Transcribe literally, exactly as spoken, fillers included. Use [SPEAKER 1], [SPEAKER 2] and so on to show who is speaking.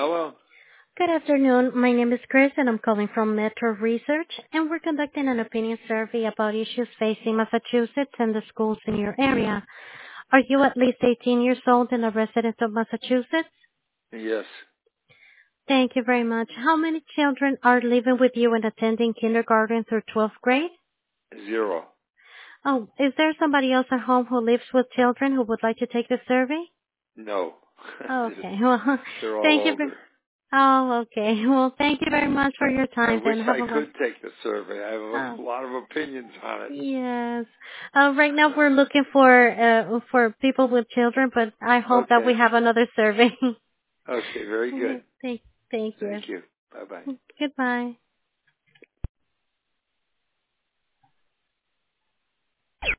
[SPEAKER 1] Hello?
[SPEAKER 2] Good afternoon. My name is Chris, and I'm calling from Metro Research, and we're conducting an opinion survey about issues facing Massachusetts and the schools in your area. Are you at least eighteen years old and a resident of Massachusetts?
[SPEAKER 1] Yes.
[SPEAKER 2] Thank you very much. How many children are living with you and attending kindergarten through twelfth grade?
[SPEAKER 1] Zero.
[SPEAKER 2] Oh, is there somebody else at home who lives with children who would like to take the survey?
[SPEAKER 1] No.
[SPEAKER 2] Oh, okay. Well,
[SPEAKER 1] They're all
[SPEAKER 2] thank you. For,
[SPEAKER 1] older.
[SPEAKER 2] oh, okay. Well, thank you very much for your
[SPEAKER 1] I
[SPEAKER 2] time.
[SPEAKER 1] wish
[SPEAKER 2] Then have
[SPEAKER 1] I
[SPEAKER 2] a wonderful.
[SPEAKER 1] could take the survey. I have
[SPEAKER 2] Oh.
[SPEAKER 1] a lot of opinions on it.
[SPEAKER 2] Yes. Uh, right now we're looking for uh, for people with children, but I hope that we
[SPEAKER 1] Okay.
[SPEAKER 2] have another survey.
[SPEAKER 1] Okay, very good.
[SPEAKER 2] thank, thank you.
[SPEAKER 1] Thank you. Bye-bye.
[SPEAKER 2] Goodbye.